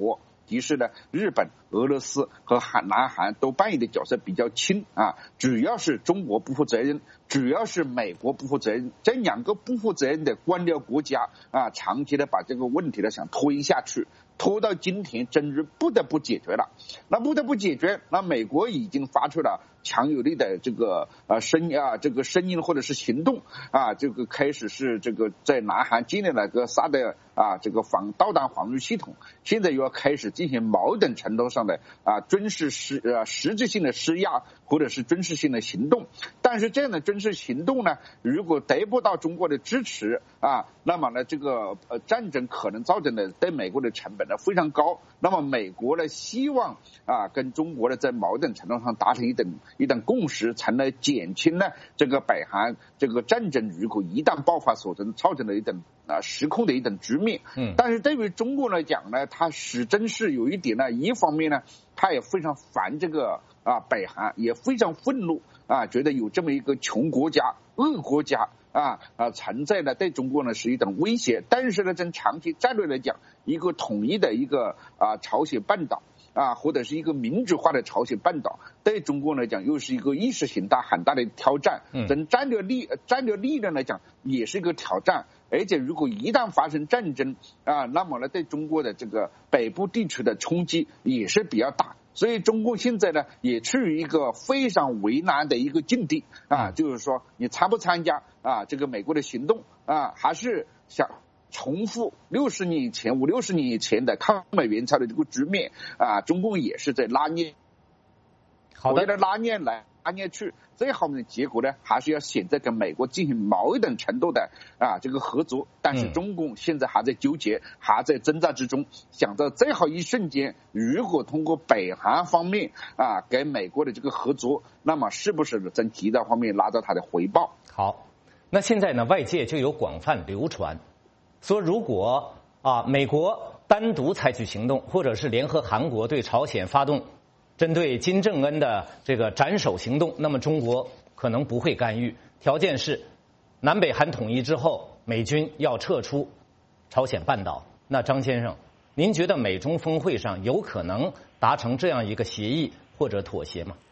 即使呢日本、俄罗斯和韩南韩都扮演的角色比较轻啊，只要是中国不负责任，只要是美国不负责任，这两个不负责任的官僚国家啊，长期的把这个问题呢想推下去，拖到今天真是不得不解决了。那不得不解决，那美国已经发出了强有力的这个呃声啊这个声音或者是行动啊，这个开始是这个在南韩建立了个萨德啊这个防导弹防御系统，现在又要开始进行某种程度上的啊军事实啊实质性的施压或者是军事性的行动。但是这样的军事行动呢，如果得不到中国的支持啊，那么呢这个呃战争可能造成的对美国的成本呢非常高。那么美国呢希望啊跟中国呢在某种程度上达成一等一等共识，才能减轻呢这个北韩这个战争如果一旦爆发所造成的一等啊失控的一等局面。嗯，但是对于中国来讲呢，它始终是有一点呢，一方面呢，它也非常烦这个啊北韩，也非常愤怒啊，觉得有这么一个穷国家、恶国家啊啊存在呢，对中国呢是一种威胁。但是呢，从长期战略来讲，一个统一的一个啊朝鲜半岛啊，或者是一个民主化的朝鲜半岛，对中国来讲又是一个意识形态很大的挑战。从战略力战略力量来讲，也是一个挑战。而且如果一旦发生战争啊，那么呢，对中国的这个北部地区的冲击也是比较大。所以中国现在呢，也处于一个非常为难的一个境地啊，就是说你参不参加啊这个美国的行动啊，还是想重复六十年以前、五六十年以前的抗美援朝的这个局面啊，中共也是在拉捏， 好的， 拉捏来拉捏去，最后面的结果呢，还是要选择跟美国进行某一等程度的啊这个合作。但是中共现在还在纠结，还在挣扎之中，想到最后一瞬间，如果通过北韩方面啊跟美国的这个合作，那么是不是从极大方面拿到他的回报？ 好，那现在呢，外界就有广泛流传说，如果啊美国单独采取行动，或者是联合韩国对朝鲜发动针对金正恩的这个斩首行动，那么中国可能不会干预，条件是南北韩统一之后，美军要撤出朝鲜半岛。那张先生，您觉得美中峰会上有可能达成这样一个协议或者妥协吗？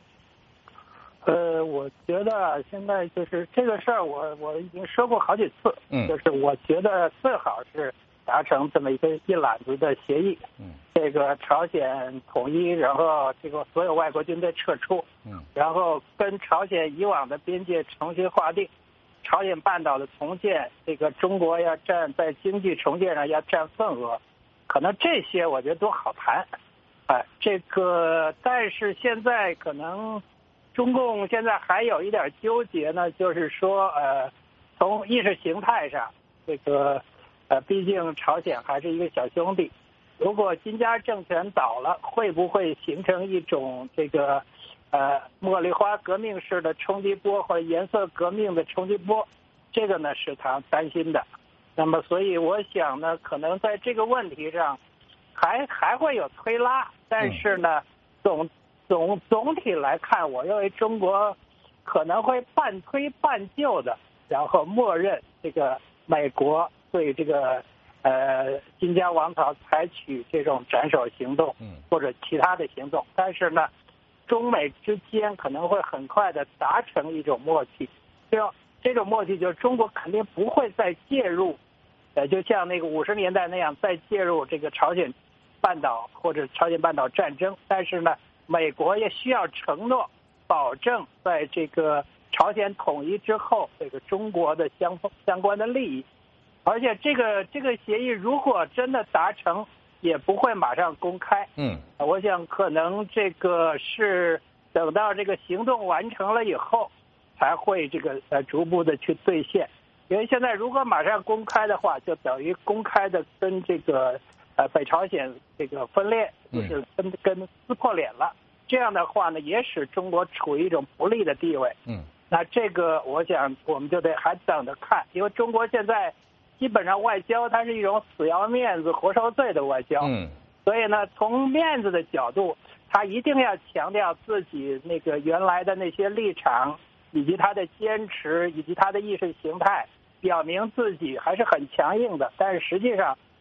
呃，我觉得现在就是这个事儿，我我已经说过好几次，嗯，就是我觉得最好是达成这么一个一揽子的协议，嗯，这个朝鲜统一，然后这个所有外国军队撤出，嗯，然后跟朝鲜以往的边界重新划定，朝鲜半岛的重建，这个中国要占在经济重建上要占份额，可能这些我觉得都好谈，哎，这个但是现在可能中共现在还有一点纠结呢，就是说呃，从意识形态上，这个呃，毕竟朝鲜还是一个小兄弟，如果金家政权倒了，会不会形成一种这个呃茉莉花革命式的冲击波或者颜色革命的冲击波？这个呢是他担心的。那么，所以我想呢，可能在这个问题上还还会有推拉，但是呢，总总总体来看，我认为中国可能会半推半就的，然后默认这个美国对这个呃金家王朝采取这种斩首行动，或者其他的行动，但是呢，中美之间可能会很快的达成一种默契。这这种默契就是中国肯定不会再介入，呃，就像那个五十年代那样再介入这个朝鲜半岛或者朝鲜半岛战争，但是呢，美国也需要承诺，保证在这个朝鲜统一之后，这个中国的相相关的利益。而且这个这个协议如果真的达成，也不会马上公开。嗯，我想可能这个是等到这个行动完成了以后，才会这个呃逐步的去兑现。因为现在如果马上公开的话，就等于公开的跟这个呃北朝鲜这个分裂，就是跟跟撕破脸了。这样的话呢，也使中国处于一种不利的地位。嗯，那这个我想我们就得还等着看，因为中国现在基本上外交它是一种死要面子活受罪的外交。嗯，所以呢，从面子的角度，他一定要强调自己那个原来的那些立场，以及他的坚持，以及他的意识形态，表明自己还是很强硬的。但是实际上，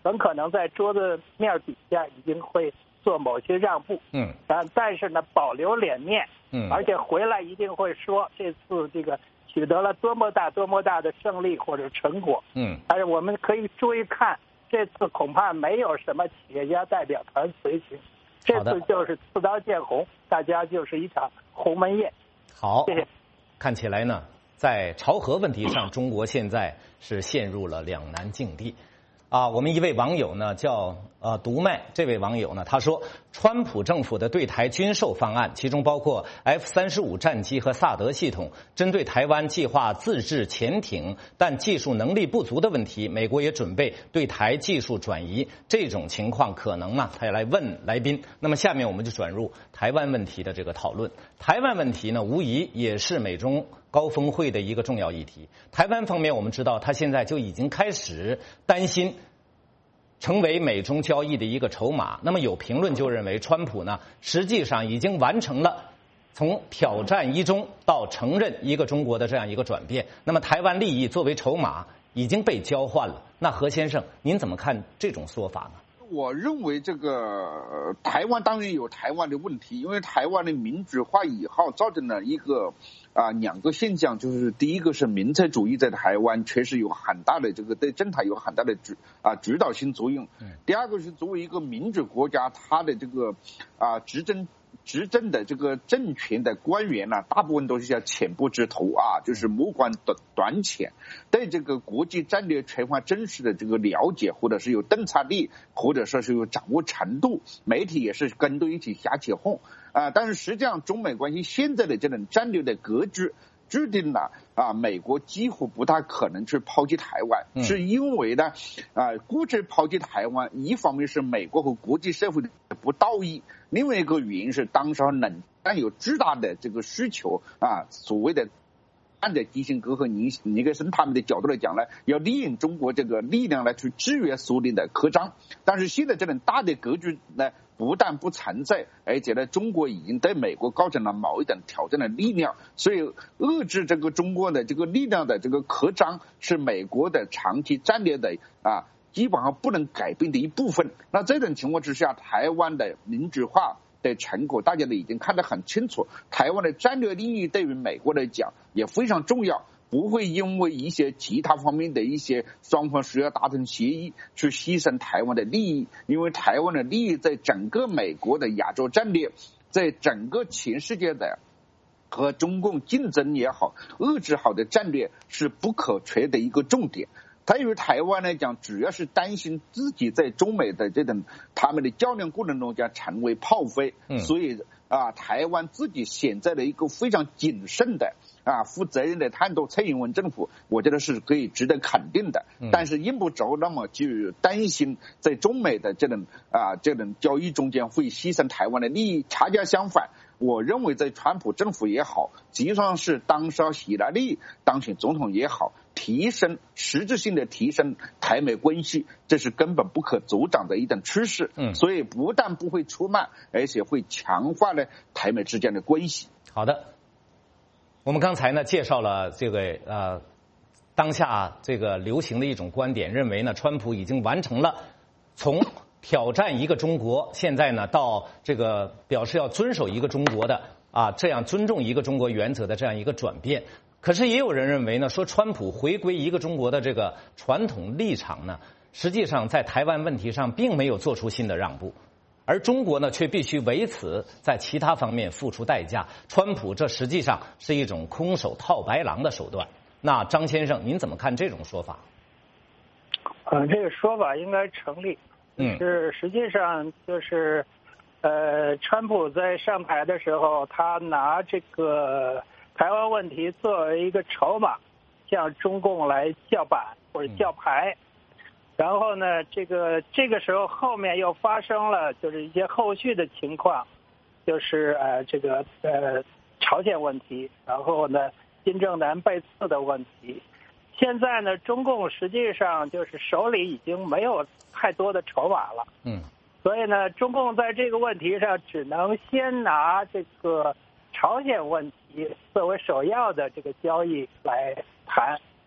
很可能在桌子面底下已经会做某些让步， 嗯， 但但是呢，保留脸面， 嗯， 而且回来一定会说这次这个取得了多么大多么大的胜利或者成果， 嗯， 但是我们可以注意看，这次恐怕没有什么企业家代表团随行，这次就是刺刀见红，大家就是一场鸿门宴。 好， 谢谢。 看起来呢，在朝核问题上，中国现在是陷入了两难境地。啊，我们一位网友呢叫呃独麦，这位网友呢他说，川普政府的对台军售方案，其中包括 F 三十五战机和萨德系统，针对台湾计划自制潜艇但技术能力不足的问题，美国也准备对台技术转移。这种情况可能呢，他也来问来宾。那么下面我们就转入台湾问题的这个讨论。台湾问题呢，无疑也是美中高峰会的一个重要议题。台湾方面，我们知道，他现在就已经开始担心成为美中交易的一个筹码。那么有评论就认为，川普呢，实际上已经完成了从挑战一中到承认一个中国的这样一个转变。那么台湾利益作为筹码已经被交换了。那何先生，您怎么看这种说法呢？ 我认为这个、呃、台湾当然有台湾的问题，因为台湾的民主化以后造成了一个啊两个现象，就是第一个是民粹主义在台湾确实有很大的这个对政坛有很大的指啊指导性作用，第二个是作为一个民主国家，它的这个啊执政执政的这个政权的官员呢、啊，大部分都是叫浅薄之徒啊，就是目光短短浅，对这个国际战略缺乏真实的这个了解，或者是有洞察力，或者说是有掌握程度，媒体也是跟着一起瞎起哄啊。但是实际上，中美关系现在的这种战略的格局制定了啊，美国几乎不大可能去抛弃台湾，嗯、是因为呢，啊，固执抛弃台湾，一方面是美国和国际社会的不道义，另外一个原因是当时冷战有巨大的这个需求啊，所谓的按照基辛格和尼尼克森他们的角度来讲呢，要利用中国这个力量来去制约苏联的扩张，但是现在这种大的格局呢，不但不存在，而且呢，中国已经对美国构成了某一种挑战的力量，所以遏制这个中国的这个力量的这个扩张是美国的长期战略的啊，基本上不能改变的一部分。那这种情况之下，台湾的民主化的成果大家都已经看得很清楚，台湾的战略利益对于美国来讲也非常重要，不会因为一些其他方面的一些双方需要达成协议去牺牲台湾的利益，因为台湾的利益在整个美国的亚洲战略，在整个全世界的和中共竞争也好，遏制好的战略是不可缺的一个重点。对于台湾来讲，主要是担心自己在中美的这种他们的较量过程中将成为炮灰，嗯、所以啊，台湾自己选择了一个非常谨慎的啊、负责任的态度。蔡英文政府，我觉得是可以值得肯定的，嗯、但是用不着那么去担心在中美的这种啊这种交易中间会牺牲台湾的利益。恰恰相反，我认为在川普政府也好，就算是当上希拉里当选总统也好，提升实质性的提升台美关系，这是根本不可阻挡的一种趋势。嗯，所以不但不会出卖，而且会强化了台美之间的关系。 好的，我们刚才呢介绍了这个呃当下这个流行的一种观点，认为呢川普已经完成了从挑战一个中国，现在呢到这个表示要遵守一个中国的啊这样尊重一个中国原则的这样一个转变。可是也有人认为呢，说川普回归一个中国的这个传统立场呢，实际上在台湾问题上并没有做出新的让步，而中国呢却必须为此在其他方面付出代价。川普这实际上是一种空手套白狼的手段。那张先生，您怎么看这种说法？ 呃，这个说法应该成立。嗯，是实际上就是，呃，川普在上台的时候，他拿这个台湾问题作为一个筹码，向中共来叫板或者叫牌。嗯、然后呢，这个这个时候后面又发生了就是一些后续的情况，就是呃这个呃朝鲜问题，然后呢金正男被刺的问题。现在呢，中共实际上就是手里已经没有太多的筹码了，嗯，所以呢，中共在这个问题上只能先拿这个朝鲜问题作为首要的这个交易来谈。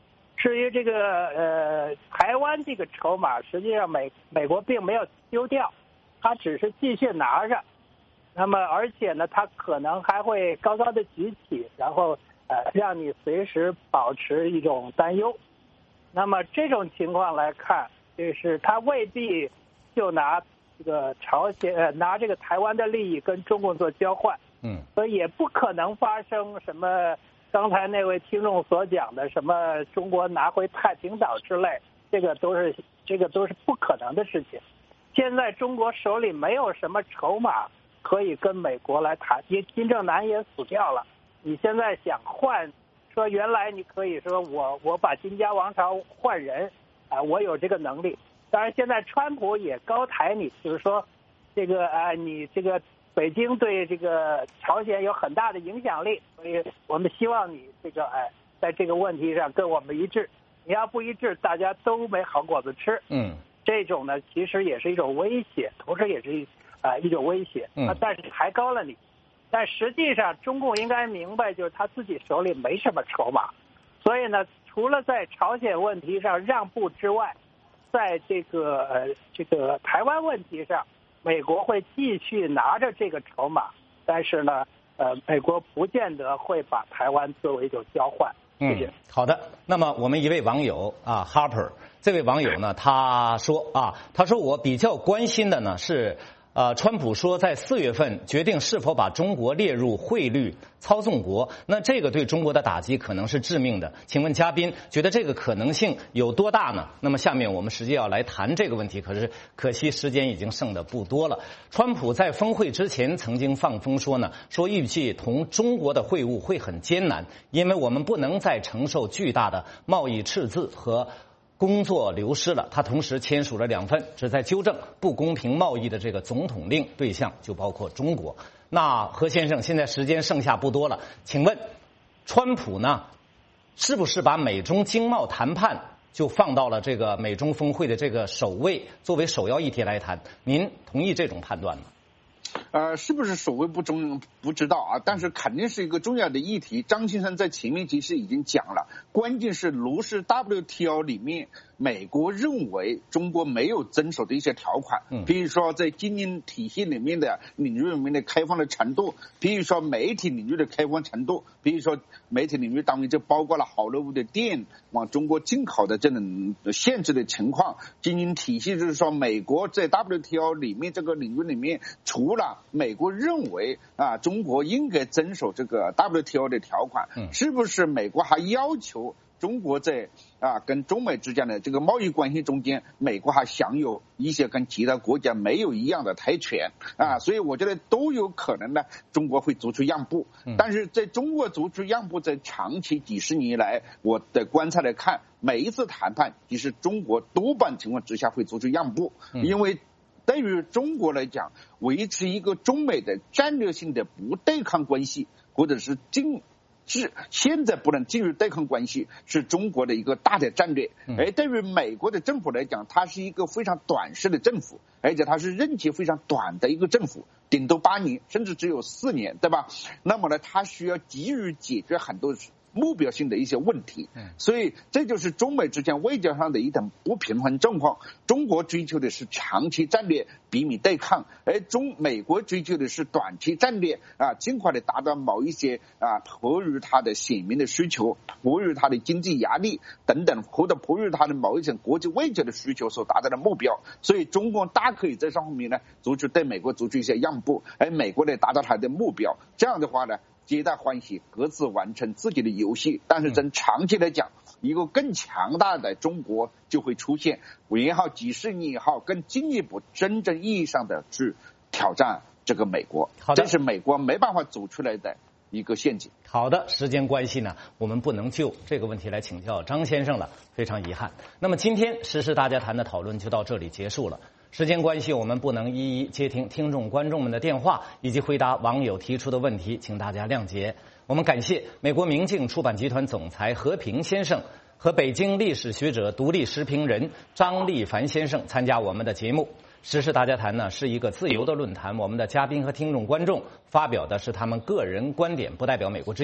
至于这个呃台湾这个筹码，实际上美美国并没有丢掉，它只是继续拿着。那么而且呢，它可能还会高高的举起，然后呃让你随时保持一种担忧。那么这种情况来看，就是它未必就拿这个朝鲜呃拿这个台湾的利益跟中共做交换。 嗯， 所以也不可能发生什么刚才那位听众所讲的什么中国拿回太平岛之类，这个都是这个都是不可能的事情。现在中国手里没有什么筹码可以跟美国来谈，因为金正男也死掉了。你现在想换，说原来你可以说我我把金家王朝换人啊、呃，我有这个能力。当然现在川普也高抬你，就是说这个啊、呃，你这个。北京对这个朝鲜有很大的影响力，所以我们希望你这个哎，在这个问题上跟我们一致。你要不一致，大家都没好果子吃。 嗯， 这种呢，其实也是一种威胁，同时也是一啊、呃、一种威胁。 嗯， 但是抬高了你，但实际上中共应该明白，就是他自己手里没什么筹码，所以呢，除了在朝鲜问题上让步之外，在这个呃这个台湾问题上。美国会继续拿着这个筹码，但是呢，呃，美国不见得会把台湾作为一种交换。谢谢。 嗯，好的。那么我们一位网友啊 ，Harper， 这位网友呢，他说啊，他说我比较关心的呢是。呃，川普说在四月份决定是否把中国列入汇率操纵国，那这个对中国的打击可能是致命的。请问嘉宾觉得这个可能性有多大呢？那么下面我们实际要来谈这个问题，可是可惜时间已经剩的不多了。川普在峰会之前曾经放风说呢，说预计同中国的会晤会很艰难，因为我们不能再承受巨大的贸易赤字和工作流失了。他同时签署了两份旨在纠正不公平贸易的这个总统令，对象就包括中国。那何先生，现在时间剩下不多了，请问川普呢，是不是把美中经贸谈判就放到了这个美中峰会的这个首位，作为首要议题来谈？您同意这种判断吗？ 呃，是不是首位不重不知道啊，但是肯定是一个重要的议题。张先生在前面其实已经讲了，关键是如是 W T O 里面美国认为中国没有遵守的一些条款，比如说在经营体系里面的领域里面的开放的程度，比如说媒体领域的开放程度，比如说媒体领域当中就包括了好莱坞的电影往中国进口的这种限制的情况。经营体系就是说美国在 W T O 里面这个领域里面，除了美国认为啊中国应该遵守这个 W T O 的条款，是不是美国还要求中国在啊跟中美之间的这个贸易关系中间，美国还享有一些跟其他国家没有一样的台权啊？所以我觉得都有可能呢，中国会做出让步。但是在中国做出让步，在长期几十年以来，我的观察来看，每一次谈判，其实中国多半情况之下会做出让步，因为对于中国来讲，维持一个中美的战略性的不对抗关系，或者是进是现在不能进入对抗关系，是中国的一个大的战略。而对于美国的政府来讲，它是一个非常短视的政府，而且它是任期非常短的一个政府，顶多八年，甚至只有四年，对吧？那么呢，它需要急于解决很多目标性的一些问题，所以这就是中美之间外交上的一种不平衡状况。中国追求的是长期战略避免对抗，而中美国追求的是短期战略啊，尽快的达到某一些啊迫于他的选民的需求，迫于他的经济压力等等，或者迫于他的某一种国际外交的需求所达到的目标。所以中国大可以在上方面呢，做出对美国做出一些让步，而美国呢达到他的目标。这样的话呢，皆大欢喜，各自完成自己的游戏。但是从长期来讲，一个更强大的中国就会出现，也好几十年也好，更进一步真正意义上的去挑战这个美国。这是美国没办法走出来的一个陷阱。 好的，时间关系呢，我们不能就这个问题来请教张先生了，非常遗憾。那么今天时事大家谈的讨论就到这里结束了。时间关系，我们不能一一接听听众观众们的电话以及回答网友提出的问题，请大家谅解。我们感谢美国明镜出版集团总裁何平先生和北京历史学者、独立时评人张立凡先生参加我们的节目。时事大家谈呢是一个自由的论坛，我们的嘉宾和听众观众发表的是他们个人观点，不代表美国之音。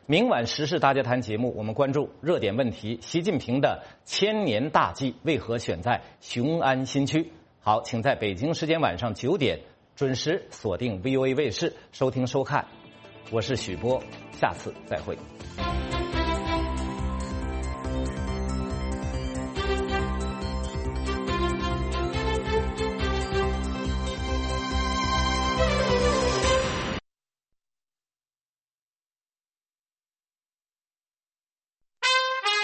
明晚时事大家谈节目，我们关注热点问题：习近平的千年大计为何选在雄安新区？好，请在北京时间晚上九点准时锁定 V O A 卫视收听收看。我是许波，下次再会。